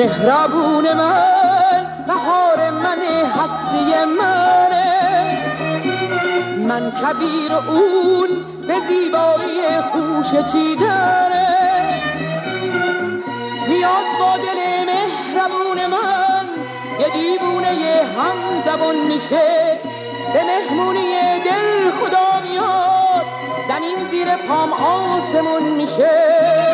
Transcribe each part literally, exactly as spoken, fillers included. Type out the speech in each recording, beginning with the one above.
مهربون من، بهار من، هستی منه. من کبیر اون به زیبایی خوش چیدنه. میاد با دل مهربون من، یه دیوونه یه هم زبون میشه. به مهمونی دل خدا میاد، زمین زیر پام آسمون میشه.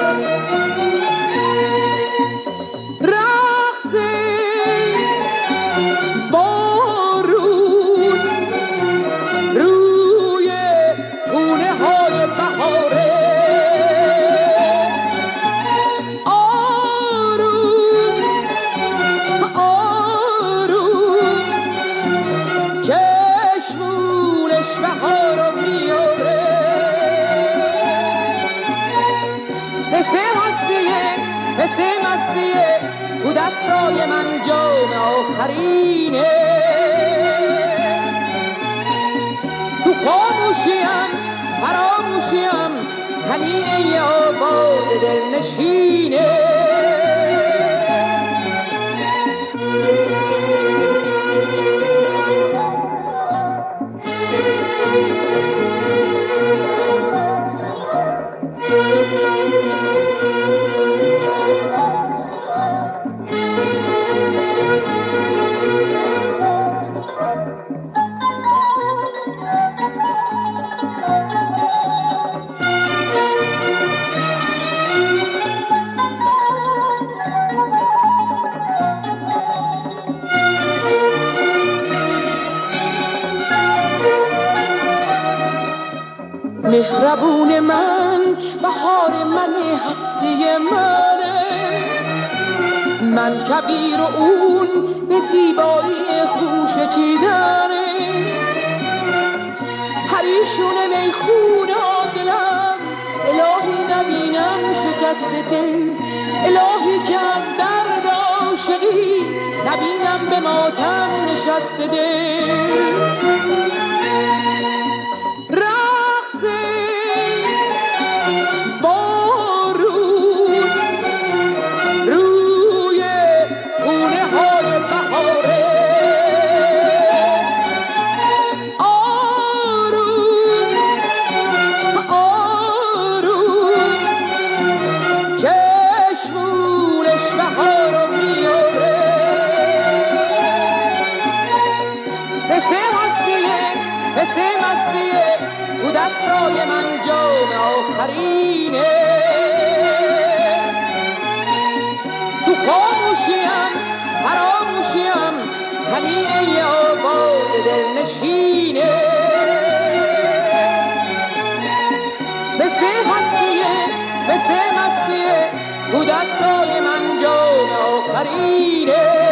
دستای من جام آخرینه. تو خاموشیم فراموشیم، حنین یه آواز دلنشینه. مهربون من، بهار من، هستی منه. من کبیر و اون به زیبایی خوش چیدنه. پریشون میخونه دلم، الهی نبینم شکست دل. الهی که از درد عاشقی نبینم به ماتم نشست دل. دستای من جام آخرینه. تو خاموشیم فراموشیم، حنین یه آواز دلنشینه. مثل هستیه مثل مستیه، تو دستای من جام آخرینه.